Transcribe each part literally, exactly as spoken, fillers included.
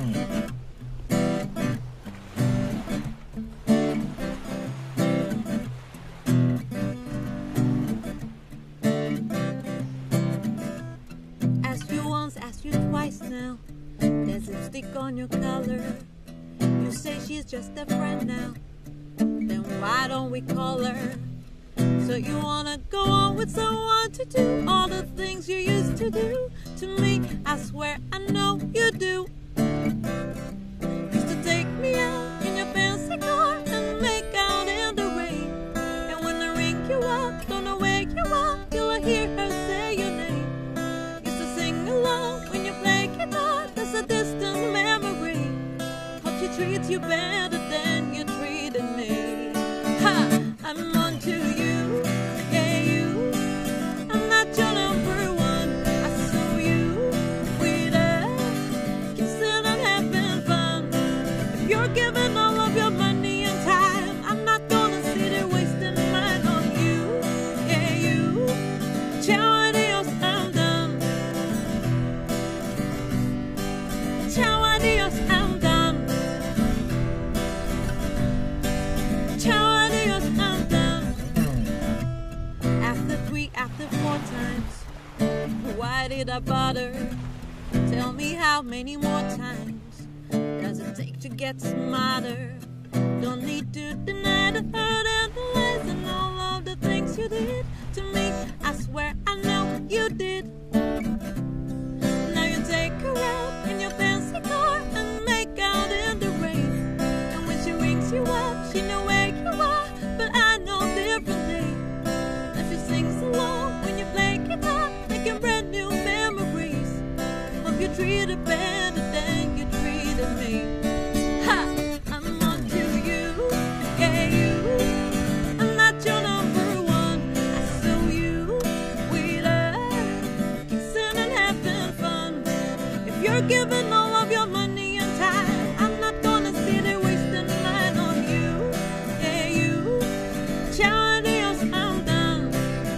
Asked you once, asked you twice now. There's lipstick on your collar. You say she's just a friend now. Then why don't we call her? So you wanna go on with someone to do all the things you used to do to me? I swear I know you do. Used to take me out in your fancy car and make out in the rain. And when I ring you up, don't know where you are till I hear her say your name. Used to sing along when you play guitar. That's a distant memory. Hope she treats you better than you treated me. Ha! I'm on to you, yeah you. I'm not your number one. I saw you with her, kissing and having fun. If you're giving all of your money and time, I'm not gonna sit there wasting mine on you, yeah you. Ciao adios, I'm done. Ciao adios, I'm done. Ciao adios, I'm done. After three, after four times, why did I bother? Tell me how many more times does it take to get smarter? Don't need to deny the hurt and the lies and all of the things you did to me. I swear I know you did. Now you take her out in your fancy car and make out in the rain. And when she rings you up, she know where you are, but I know differently. And she sings along when you play guitar, making brand new memories. Hope you treat her better than you treated me. Ha! I'm on to you, yeah you. I'm not your number one. I saw you with her, kissing and having fun. If you're giving all of your money and time, I'm not gonna sit there wasting mine on you, yeah you. Ciao adios, I'm done.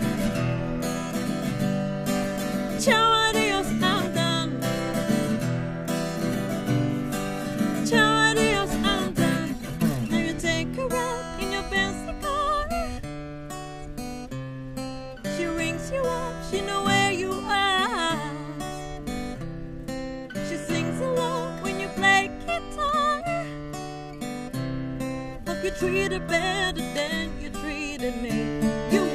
Ciao adios, I'm done. Ciao adios, I'm done. Now you take her out in your fancy car. She rings you up, she know where you are. She sings along when you play guitar. Hope you treat her better than you treated me. You